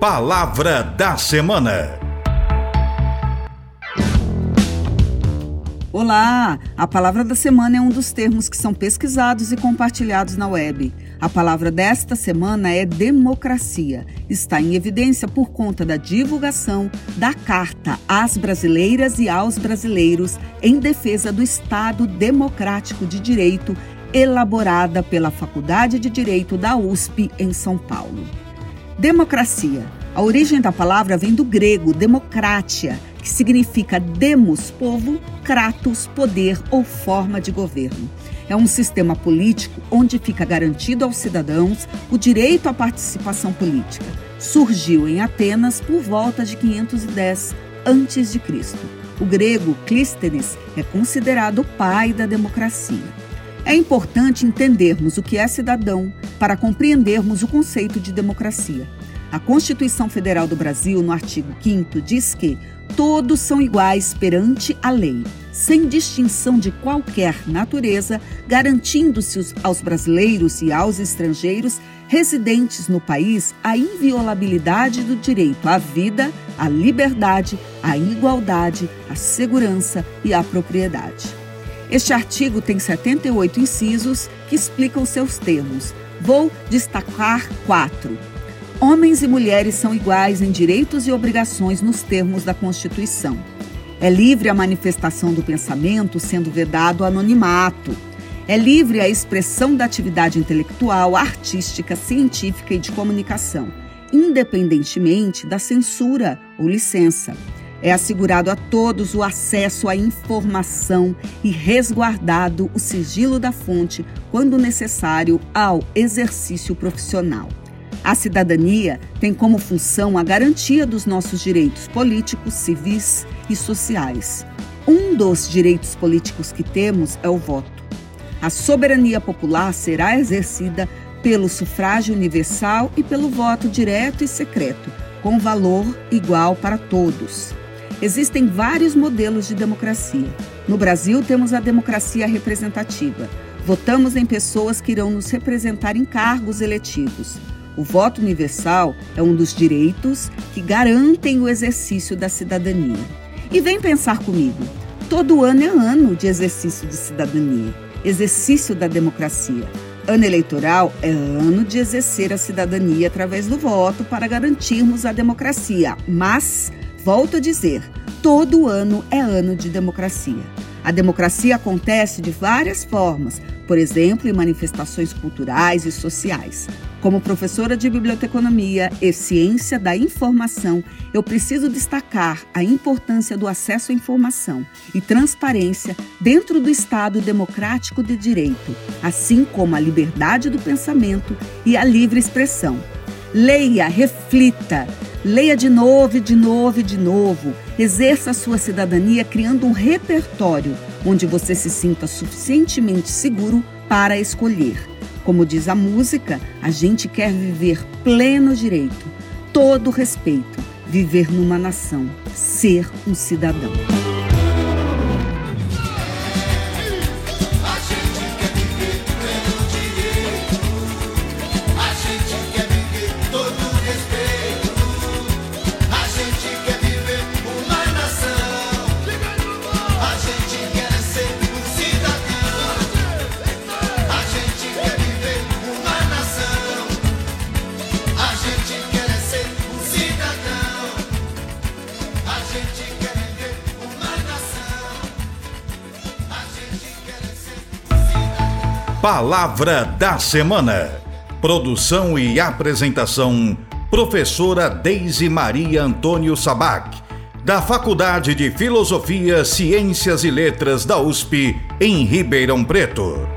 Palavra da Semana. Olá! A palavra da semana é um dos termos que são pesquisados e compartilhados na web. A palavra desta semana é democracia. Está em evidência por conta da divulgação da Carta às Brasileiras e aos Brasileiros em defesa do Estado Democrático de Direito, elaborada pela Faculdade de Direito da USP, em São Paulo. Democracia. A origem da palavra vem do grego democratia, que significa demos, povo, kratos, poder ou forma de governo. É um sistema político onde fica garantido aos cidadãos o direito à participação política. Surgiu em Atenas por volta de 510 a.C. O grego Clístenes é considerado o pai da democracia. É importante entendermos o que é cidadão para compreendermos o conceito de democracia. A Constituição Federal do Brasil, no artigo 5º, diz que todos são iguais perante a lei, sem distinção de qualquer natureza, garantindo-se aos brasileiros e aos estrangeiros residentes no país a inviolabilidade do direito à vida, à liberdade, à igualdade, à segurança e à propriedade. Este artigo tem 78 incisos que explicam seus termos. Vou destacar 4. Homens e mulheres são iguais em direitos e obrigações nos termos da Constituição. É livre a manifestação do pensamento, sendo vedado o anonimato. É livre a expressão da atividade intelectual, artística, científica e de comunicação, independentemente da censura ou licença. É assegurado a todos o acesso à informação e resguardado o sigilo da fonte, quando necessário, ao exercício profissional. A cidadania tem como função a garantia dos nossos direitos políticos, civis e sociais. Um dos direitos políticos que temos é o voto. A soberania popular será exercida pelo sufrágio universal e pelo voto direto e secreto, com valor igual para todos. Existem vários modelos de democracia. No Brasil, temos a democracia representativa. Votamos em pessoas que irão nos representar em cargos eletivos. O voto universal é um dos direitos que garantem o exercício da cidadania. E vem pensar comigo, todo ano é ano de exercício de cidadania, exercício da democracia. Ano eleitoral é ano de exercer a cidadania através do voto para garantirmos a democracia. Mas, volto a dizer, todo ano é ano de democracia. A democracia acontece de várias formas, por exemplo, em manifestações culturais e sociais. Como professora de biblioteconomia e ciência da informação, eu preciso destacar a importância do acesso à informação e transparência dentro do Estado democrático de direito, assim como a liberdade do pensamento e a livre expressão. Leia, reflita, leia de novo e de novo e de novo. Exerça a sua cidadania criando um repertório onde você se sinta suficientemente seguro para escolher. Como diz a música, a gente quer viver pleno direito, todo respeito, viver numa nação, ser um cidadão. Palavra da Semana. Produção e apresentação, professora Deise Maria Antônio Sabac, da Faculdade de Filosofia, Ciências e Letras da USP, em Ribeirão Preto.